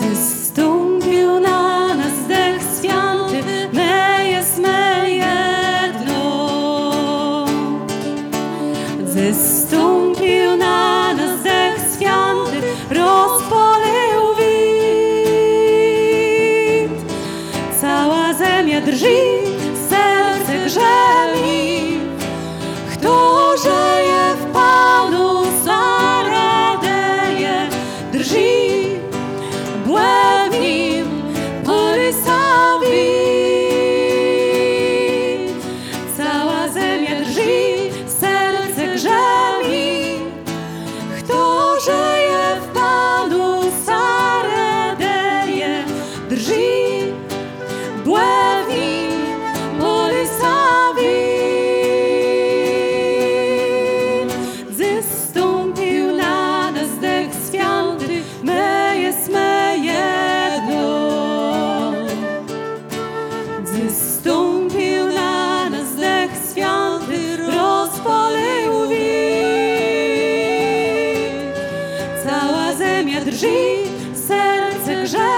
Zstąpił na nas dech święty, my jesteśmy jedno. Zstąpił na nas dech święty, rozpalił wid. Cała ziemia drży, serce grzemi. Kto żyje w Panu, zaradeje, drży. Błędnim porysawi. Cała ziemia drży, serce grzemi. Kto żyje w Panu, zaradeje, drży. Błędnim porysawi. Zstąpił na nas dech święty, my jesteśmy. Zstąpił na nas dech święty, rozpalił wid. Cała ziemia drży, serce grze.